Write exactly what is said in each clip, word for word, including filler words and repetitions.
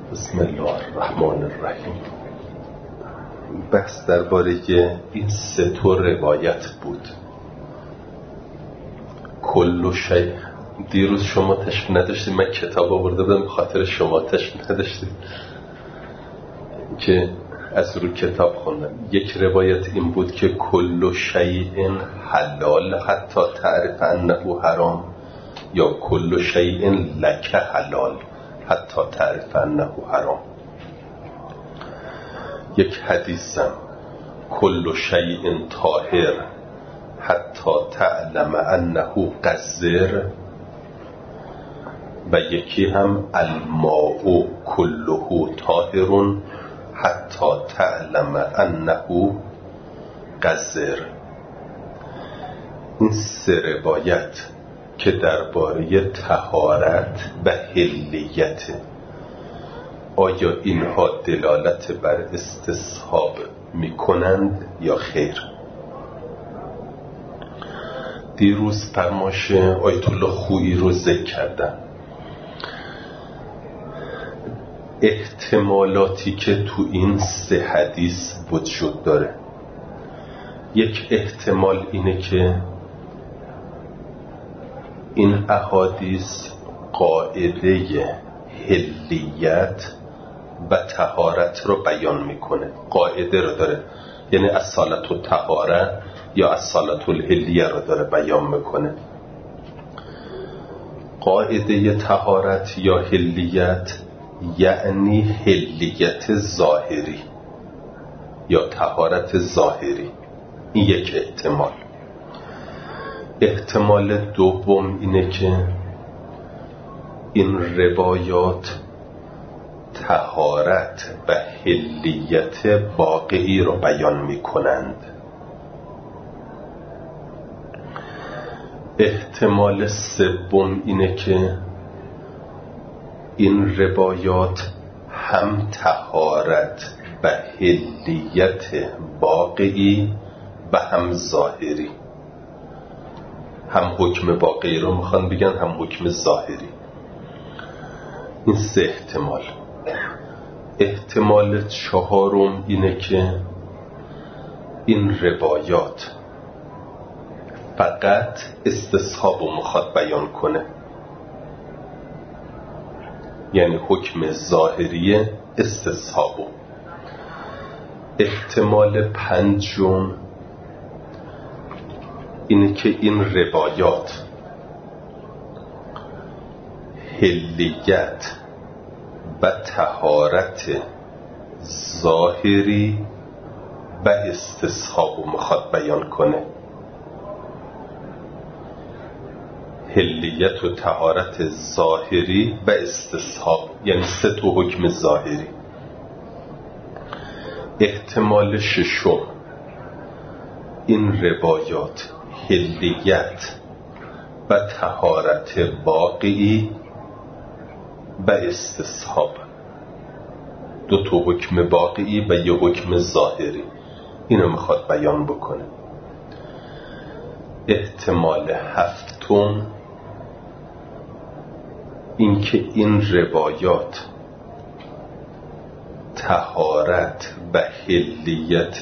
بسم الله الرحمن الرحیم. بحث درباره این سه تا روایت بود. کل شیء. دیروز شما تشریف نداشتید، من کتاب آورده بودم به خاطر شما تشریف نداشتید که از رو کتاب خوندم. یک روایت این بود که کل شیء حلال حتی تعرف انه حرام، یا کل شیء لک حلال حتی تعرف انه حرام. یک حدیثم کل شیء طاهر حتی تعلم انه قذر، و یکی هم الماء کله طاهر حتی تعلم انه قذر. این سه روایت که درباره طهارت و حلیت، آیا اینها دلالت بر استصحاب میکنند یا خیر؟ دیروز فرمایش آیت الله خویی رو ذکر کردم. احتمالاتی که تو این سه حدیث وجود داره، یک احتمال اینه که این احادیث قاعده حلیت و طهارت رو بیان میکنه. قاعده رو داره، یعنی اصالت و طهاره یا اصالت الحلیه رو داره بیان میکنه. قاعده طهارت یا حلیت یعنی حلیت ظاهری یا طهارت ظاهری. این یک احتمال. احتمال دوم اینه که این روایات طهارت و حلیت واقعی رو بیان می کنند. احتمال سوم اینه که این روایات هم طهارت و حلیت واقعی و هم ظاهری، هم حکم واقعی رو میخوان بگن هم حکم ظاهری. این سه احتمال. احتمال چهارم اینه که این روایات فقط استصحاب رو میخواد بیان کنه، یعنی حکم ظاهری استصحاب. احتمال پنجم اینه که این روایات حلیت و طهارت ظاهری و استصحاب رو میخواد بیان کنه. حلیت و طهارت ظاهری و استصحاب، یعنی سه تا حکم ظاهری. احتمال ششم این روایات حلیت و طهارت واقعی و استصحاب، دو تا حکم واقعی و یه حکم ظاهری، اینو میخواد بیان بکنه. احتمال هفتم این که این روایات طهارت و حلیت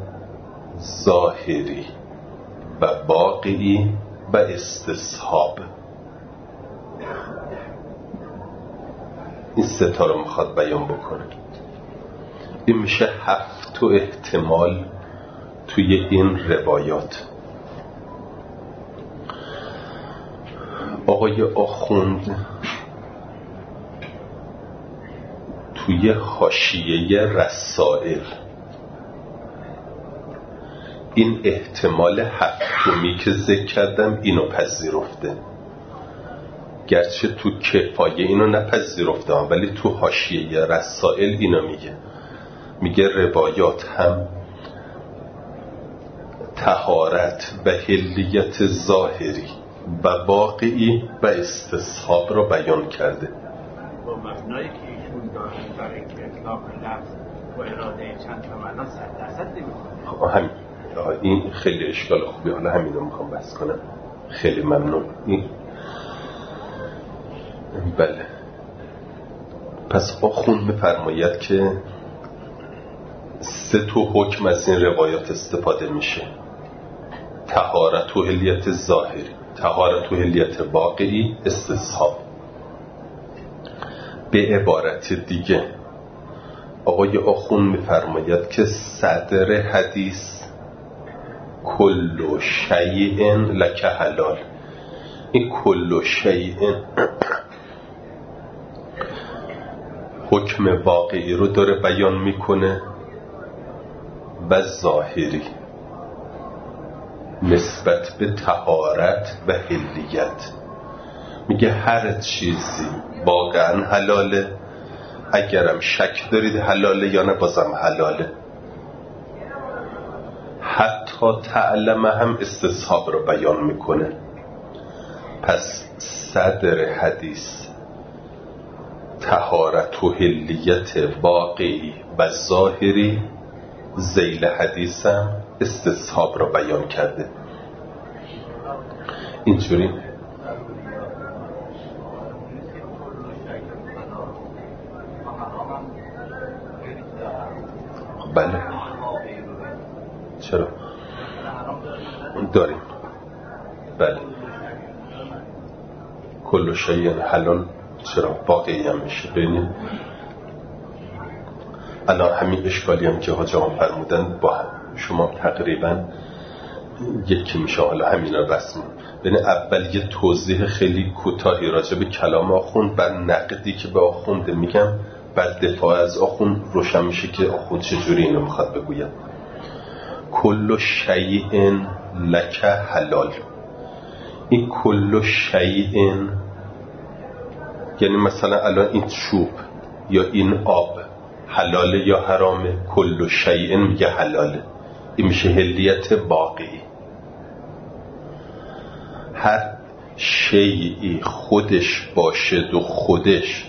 ظاهری و واقعی و استصحاب، این سه تا رو میخواد بیان بکنه. این میشه هفت تا احتمال توی این روایات. آقای آخوند توی حاشیه رسائل این احتمال هفتمی که ذکر کردم اینو پذیرفته، گرچه تو کفایه اینو نپذیرفته، ولی تو حاشیه رسائل اینو میگه. میگه روایات هم طهارت و حلیت ظاهری و واقعی و استصحاب رو بیان کرده. با مبنایی که ایشون دارن برای اینکه اطلاق لفظ و اراده چند تا معنا صد درصد نمی‌کنه. همین این خیلی اشکال خوبی. حالا همین رو میخوام بحث کنم. خیلی ممنون. این بله پس آخوند می‌فرماید که سه تا حکم از این روایات استفاده میشه: طهارت و حلیت ظاهری، طهارت و حلیت واقعی، استصحاب. به عبارت دیگه آقای آخوند می‌فرماید که صدر حدیث کل شیء لک حلال، این کل شیء حکم واقعی رو داره بیان میکنه و ظاهری نسبت به طهارت و حلیت. میگه هر چیزی واقعا حلاله، اگرم شک دارید حلاله یا نه بازم حلاله. حتی تعلم هم استصحاب رو بیان میکنه. پس صدر حدیث طهارت و حلیت واقعی و ظاهری، ذیل حدیث هم استصحاب رو بیان کرده. اینجوری بله. چرا؟ داریم. بله. کل شیء حلال چرا واقعی هم میشه. ببینید الان همین اشکالی هم که حاج آقا فرمودن با شما تقریبا یکی میشه. حالا همین رو رسم. ببین اول یه توضیح خیلی کوتاهی راجع به کلام آخوند، بعد نقدی که به آخوند میگم، بعد دفاع از آخوند روشن میشه که آخوند چجوری اینو میخواد بگوید. کل شیء لک حلال، این کل شیء یعنی مثلا الان این چوب یا این آب حلاله یا حرامه؟ کل شیء میگه حلاله، این میشه حلیت واقعی. هر شیئی خودش باشد و خودش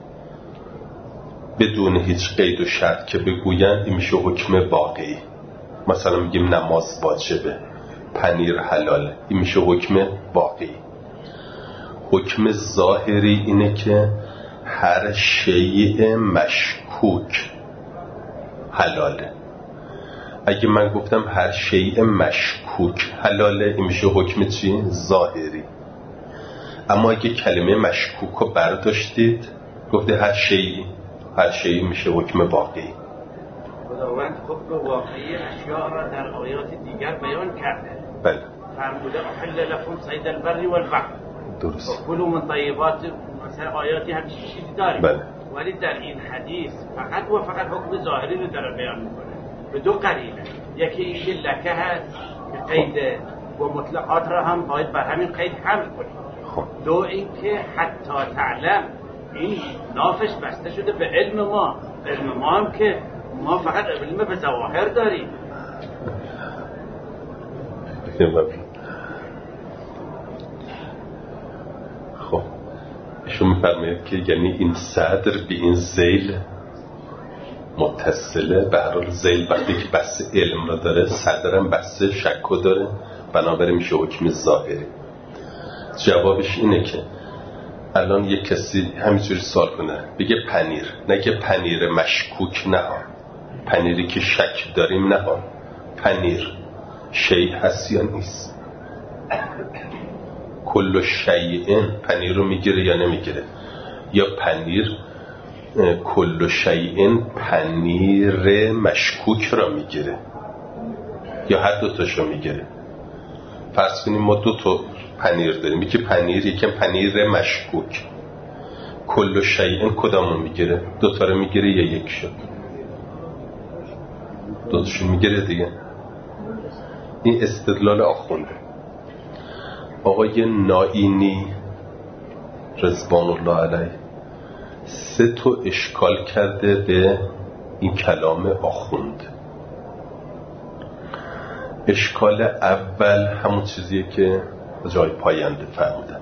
بدون هیچ قید و شرط که بگوین، این میشه حکم واقعی. مثلا میگیم نماز واجبه، پنیر حلاله، این میشه حکم واقعی. حکم ظاهری اینه که هر شیء مشکوک حلاله. اگه من گفتم هر شیء مشکوک حلاله، این میشه حکم چی؟ ظاهری. اما اگه کلمه مشکوک رو برداشتید گفته هر شیء، هر شیء میشه حکم واقعی. خداوند حکم واقعی اشیاء را در آیات دیگر بیان کرده. بله. فرموده احل لكم صید البر والبحر. درست. کلوا من طیبات، مثلا آیاتی هم چیزی داریم. بله. ولی در این حدیث فقط و فقط حکم ظاهری رو داره بیان میکنه به دو قرینه. یکی اینکه لکه هست که قید و مطلقات را هم باید بر همین قید حمل کنیم. خب. دو اینکه حتی تعلم، این نافش بسته شده به علم ما. علم ما هم که ما فقط علم به ظواهر داریم. خب ایشون میفرماید که یعنی این صدر به این ذیل متصله. به هر حال ذیل وقتی که بس علم را داره، صدرم بس شکو داره، بنابراین میشه حکم ظاهری. جوابش اینه که الان یک کسی همینجوری سوال کنه بگه پنیر، نه که پنیر مشکوک، نه پنیری که شک داریم، نه پنیر شیء هست یا نیست. کل شیء پنیر رو میگیره یا نمیگیره؟ یا پنیر کل شیء پنیر مشکوک را میگیره یا هر دو تاشو میگیره؟ فرض کنیم ما دو تا پنیر داریم، یکی پنیر یکی پنیر مشکوک. کل شیء کدامو میگیره؟ دو تا رو میگیره یا یک شد؟ دو تاشو میگیره دیگه. این استدلال آخونده. آقای نائینی رضوان الله علیه سه تا اشکال کرده به این کلام آخوند. اشکال اول همون چیزیه که جای پاینده فرمودن.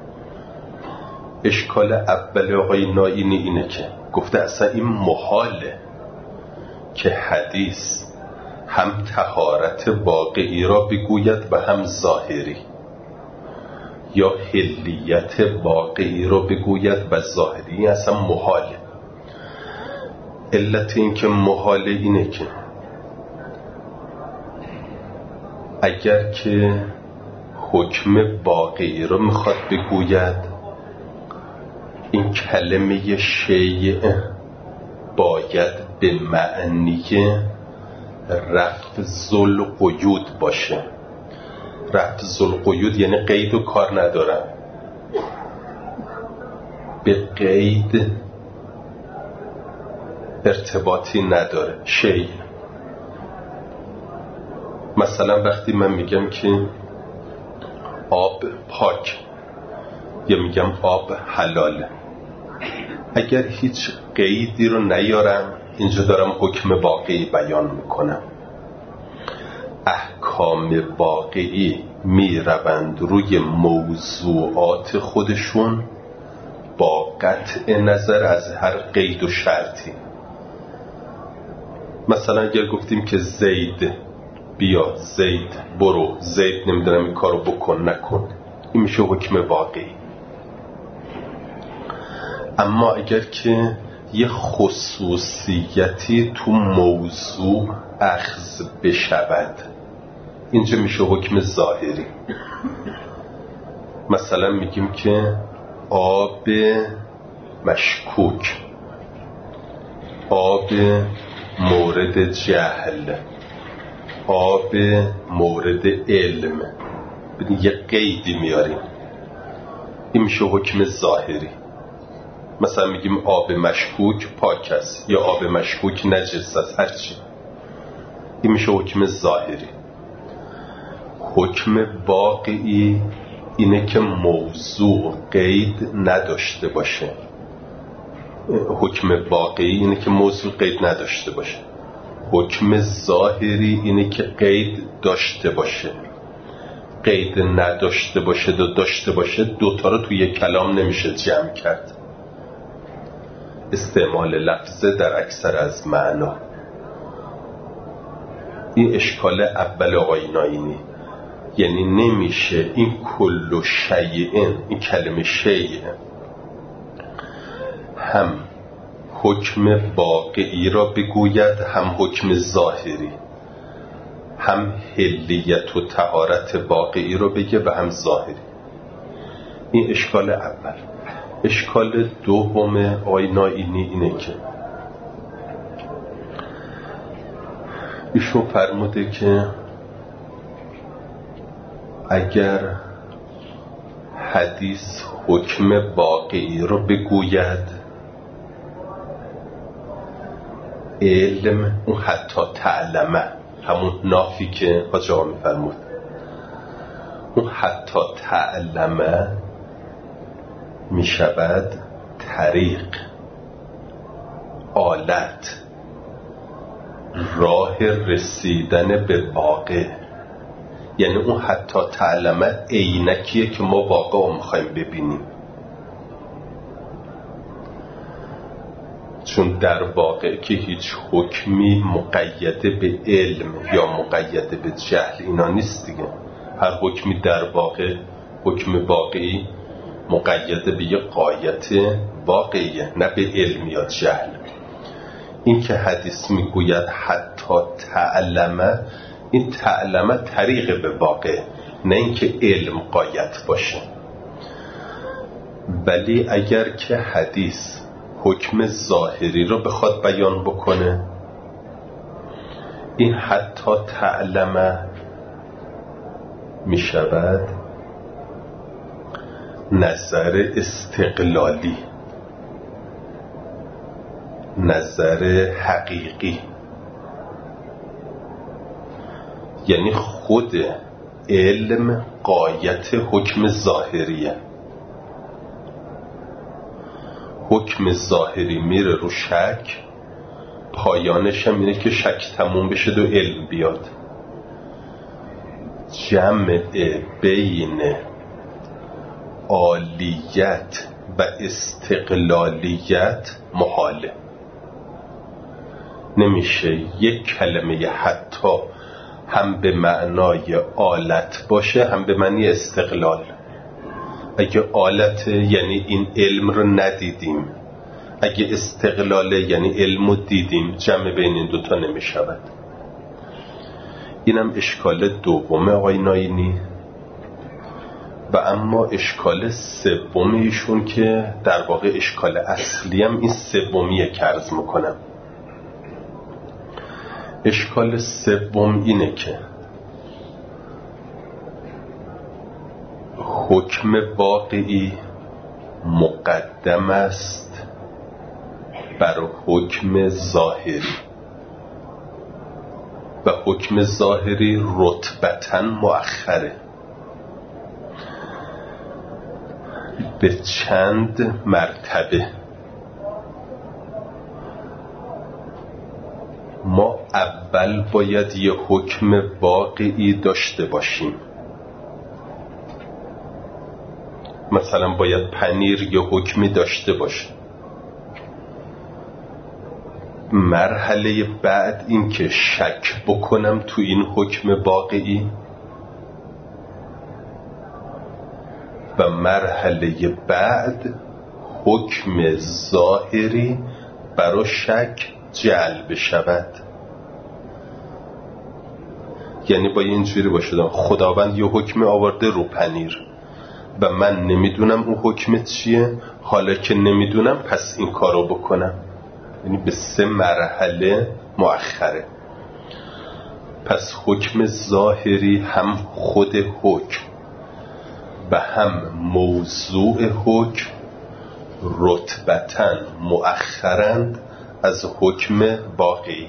اشکال اول آقای نائینی اینه که گفته اصلا این محاله که حدیث هم طهارت واقعی را بگوید و هم ظاهری، یا حلیت واقعی را بگوید و ظاهری. اصلا محاله. علت این که محاله اینه که اگر که حکم واقعی رو میخواد بگوید، این کلمه شیء باید به معنی رفض القیود باشه. رفض القیود یعنی قید و کار ندارم، به قید ارتباطی نداره. شیء مثلا وقتی من میگم که آب پاک یا میگم آب حلاله، اگر هیچ قیدی رو نیارم اینجا دارم حکم واقعی بیان میکنم. احکام واقعی میروند روی موضوعات خودشون با قطع نظر از هر قید و شرطی. مثلا اگر گفتیم که زید بیا، زید برو، زید نمیدونم این کارو بکن نکن، این میشه حکم واقعی. اما اگر که یه خصوصیتی تو موضوع اخذ بشود، اینجا میشه حکم ظاهری. مثلا میگیم که آب مشکوک، آب مورد جهل، آب مورد علم، بدین یه قیدی میاریم، این میشه حکم ظاهری. مثلا میگیم آب مشکوک پاک است یا آب مشکوک نجس است، هرچی، این میشه حکم ظاهری. حکم واقعی اینه که موضوع قید نداشته باشه. حکم واقعی اینه که موضوع قید نداشته باشه. حکم ظاهری اینه که قید داشته باشه. قید نداشته باشه و داشته باشه، دوتا رو توی کلام نمیشه جمع کرد. استعمال لفظه در اکثر از معنا. این اشکال اول آقای ناینی، یعنی نمیشه این کل شیئن، این کلمه شیء هم حکم واقعی را بگوید، هم حکم ظاهری، هم حلیت و طهارت واقعی را بگه و هم ظاهری. این اشکال اول. اشکال دوم آقای ناینی اینه که ایشون فرموده که اگر حدیث حکم واقعی رو بگوید، علم اون حتی تعلمه، همون نافی که حاج آقا میفرمود، اون حتی تعلمه میشود طریق، آلت، راه رسیدن به واقع. یعنی اون حتی تعلمه عینکیه که ما واقع رو میخوایم ببینیم، چون در واقع که هیچ حکمی مقید به علم یا مقید به جهل اینا نیست دیگه. هر حکمی در واقع، حکم واقعی مقید به یه غایت واقعیه، نه به علم یا جهل. این که حدیث میگوید حتی تعلمه، این تعلمه طریق به واقع، نه اینکه علم غایت باشه. ولی اگر که حدیث حکم ظاهری رو بخواد بیان بکنه، این حتی تعلمه می شود نظر استقلالی، نظر حقیقی. یعنی خود علم غایت حکم ظاهریه. حکم ظاهری میره رو شک، پایانش هم اینه که شک تموم بشه و علم بیاد. جمع بین عالیت و استقلالیت محاله. نمیشه یک کلمه حتی هم به معنای آلت باشه هم به معنی استقلال. اگه آلت یعنی این علم رو ندیدیم، اگه استقلاله یعنی علمو دیدیم، جمع بین این دوتا نمی شود. اینم اشکال دوم آقای ناینی. و اما اشکال سوم ایشون که در واقع اشکال اصلی هم این سومیه که عرض میکنم. اشکال سوم اینه که حکم واقعی مقدم است بر حکم ظاهری و حکم ظاهری رتبتاً مؤخره به چند مرتبه. ما اول باید یه حکم واقعی داشته باشیم. مثلا باید پنیر یه حکمی داشته باشه. مرحله بعد این که شک بکنم تو این حکم واقعی و مرحله بعد حکم ظاهری برای شک جلب شود. یعنی با اینجوری باشه خداوند یه حکم آورده رو پنیر و من نمیدونم اون حکم چیه، حالا که نمیدونم پس این کارو بکنم. یعنی به سه مرحله مؤخره. پس حکم ظاهری هم خود حکم و هم موضوع حکم رتبتاً مؤخرند از حکم واقعی.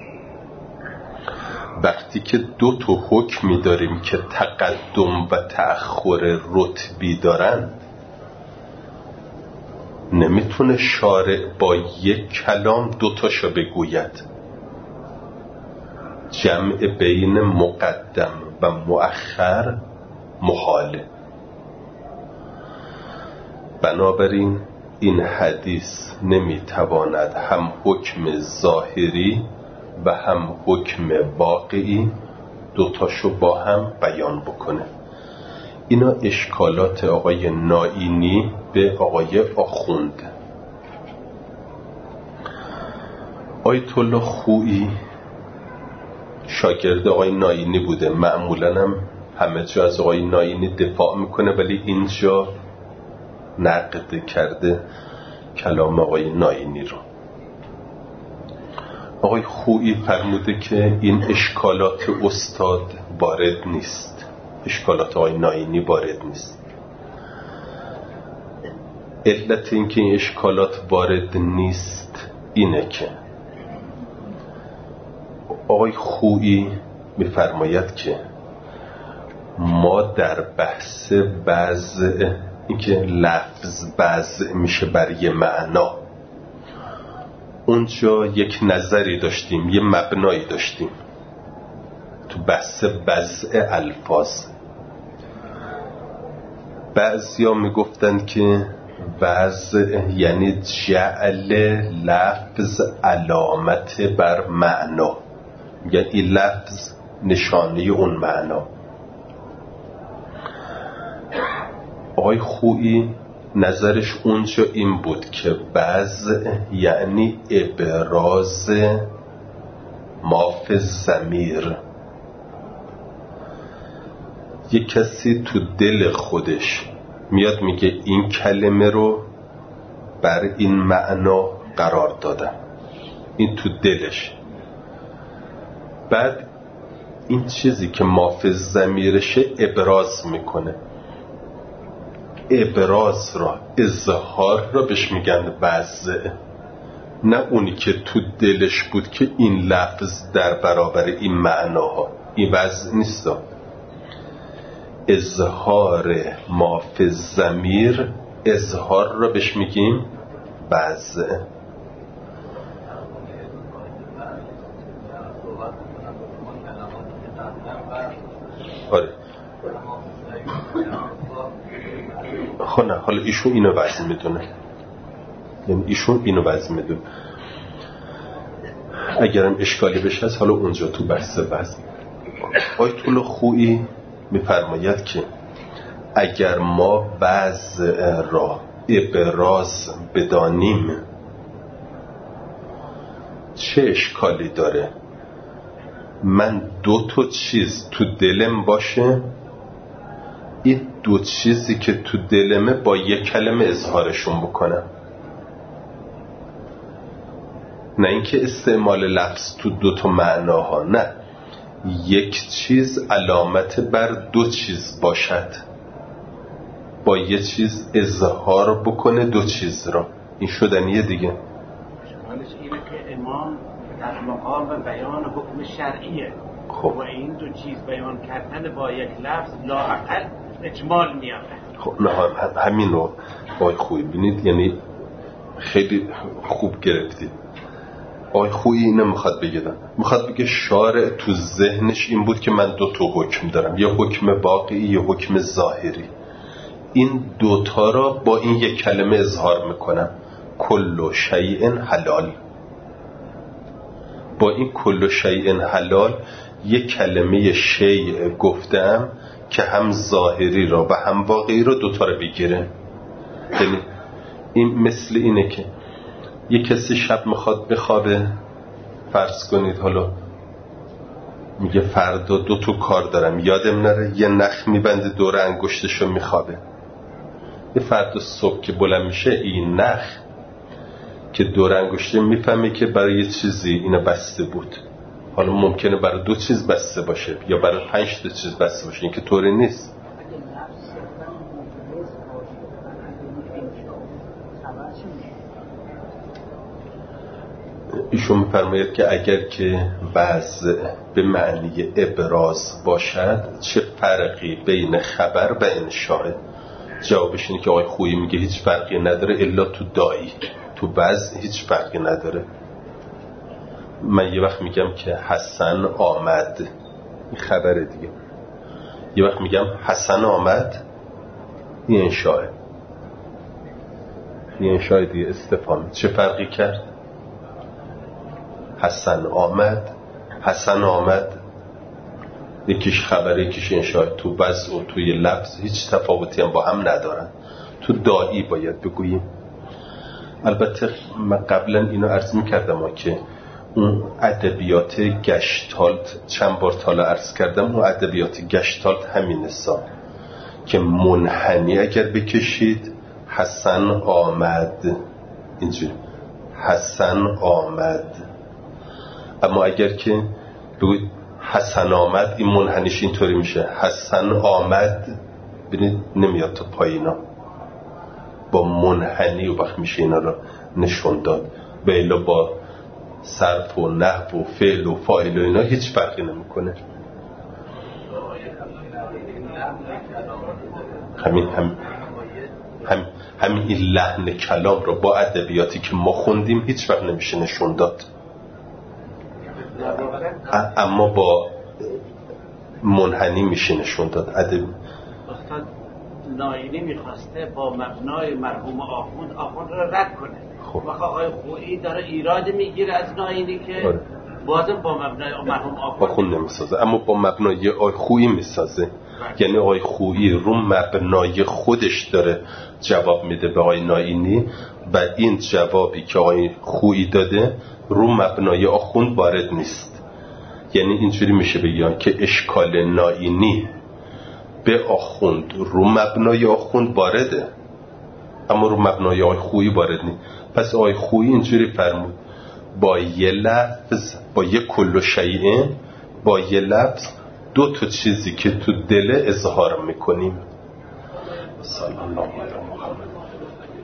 وقتی که دو تا حکمی داریم که تقدم و تأخر رتبی دارند، نمیتونه شارع با یک کلام دو تاشو بگوید. جمع بین مقدم و مؤخر محاله. بنابراین این حدیث نمیتواند هم حکم ظاهری و هم حکم واقعی دوتاشو با هم بیان بکنه. اینا اشکالات آقای ناینی به آقای آخوند. آیت الله خویی شاگرد آقای ناینی بوده. معمولا هم همه جا از آقای ناینی دفاع میکنه، ولی اینجا نقد کرده کلام آقای ناینی رو. آقای خویی فرموده که این اشکالات استاد وارد نیست، اشکالات آقای ناینی وارد نیست. علت این که این اشکالات وارد نیست اینه که آقای خویی میفرماید که ما در بحث وضع، این که لفظ وضع میشه بر یه معنا، اونجا یک نظری داشتیم، یه مبنایی داشتیم تو بحث وضع الفاظ. بعضیا میگفتن که وضع یعنی جعل لفظ علامت بر معنا، یعنی این لفظ نشانه اون معنا. آقای خویی نظرش اونجا این بود که وضع یعنی ابراز ما فی الضمیر. یک کسی تو دل خودش میاد میگه این کلمه رو بر این معنا قرار دادم، این تو دلش. بعد این چیزی که ما فی الضمیرشه ابراز میکنه. ابراز را، اظهار را بهش میگن وضع، نه اونی که تو دلش بود که این لفظ در برابر این معناها. این وضع نیست. اظهار ما فی الضمیر، اظهار را بهش میگیم وضع. آره خب نه، حالا ایشون اینو وضع میدونه، یعنی ایشون اینو وضع میدونه. اگرم اشکالی بشه از حالا اونجا تو بحث وضع. آیت الله خویی میفرماید که اگر ما وضع را ابراز بدانیم چه اشکالی داره من دو تا چیز تو دلم باشه، این دو چیزی که تو دلمه با یک کلمه اظهارشون بکنم، نه اینکه استعمال لفظ تو دو تا معناها، نه، یک چیز علامت بر دو چیز باشد، با یه چیز اظهار بکنه دو چیز را، این شدنیه دیگه. حالش اینه که امام در مقام بیان حکم شرعیه، خب و این دو چیز بیان کردن با یک لفظ لااقل اجمال میاره. خب نه همین رو آقای خویی بینید، یعنی خیلی خوب گرفتید. آقای خویی اینو میخواد بگه، میخواد بگه شارع تو ذهنش این بود که من دو تا حکم دارم، یه حکم واقعی یه حکم ظاهری، این دوتا را با این یک کلمه اظهار میکنم، کل شیء حلال. با این کل شیء حلال یک کلمه شیء گفتم که هم ظاهری را و هم واقعی را دوتا را بگیره. یعنی این مثل اینه که یک کسی شب میخواد بخوابه، فرض کنید حالا میگه فردا دو تا کار دارم یادم نره، یه نخ میبنده دور انگشتشو میخوابه، یه فردا صبح که بلند میشه این نخ که دور انگشته میفهمه که برای یه چیزی اینو بسته بود، حالا ممکنه برای دو چیز بسته باشه یا برای پنج تا چیز بسته باشه، این که طوری نیست. ایشون میفرماید که اگر که وضع به معنی ابراز باشد چه فرقی بین خبر و انشاء؟ جوابش اینه که آقای خویی میگه هیچ فرقی نداره الا تو دایی، تو وضع هیچ فرقی نداره. من یه وقت میگم که حسن آمد، این خبره دیگه، یه وقت میگم حسن آمد، این انشاء، این انشاء دیگه، استفهام. چه فرقی کرد؟ حسن آمد، حسن آمد، یکیش خبره یکیش انشاء، تو وضع و توی لفظ هیچ تفاوتی هم با هم ندارن، تو دایی باید بگوییم. البته من قبلا اینو عرض میکردم که اون ادبیات گشتالت، چند بار تالا عرض کردم، اون ادبیات گشتالت همین سا که منحنی اگر بکشید حسن آمد، اینجوری حسن آمد، اما اگر که بگوید حسن آمد، این منحنیش اینطوری میشه حسن آمد، ببینید نمیاد تو پایینا، با منحنی و وقت میشه اینا رو نشون داد، و الا با صرف و نحو و فعل و فاعل و اینا هیچ فرقی نمیکنه. همین هم هم همین این لحن کلام رو با ادبیاتی که ما خوندیم هیچ وقت نمیشه نشون داد، اما با منحنی میشه نشون داد. ادب استاد ناینی میخواسته با مبنای مرحوم آخوند آخوند رو رد کنه، خب و آقای خویی داره ایراد میگیره از ناینی که آره. بازم با مبنای مرحوم آخوند نمیسازه، اما با مبنای آقای خویی میسازه. یعنی آقای خویی رو مبنای خودش داره جواب میده به آقای ناینی، و این جوابی که آقای خویی داده رو مبنای آخوند وارد نیست. یعنی اینجوری میشه بگیم که اشکال ناینی به آخوند رو مبنای آخوند وارده، اما رو مبنای آقای خویی وارد نیست. پس آقای خویی اینجوری فرمود با یه لفظ، با یه کل شیء، با یه لفظ دو تا چیزی که تو دل اظهار میکنیم. صلی الله علیه و محمد.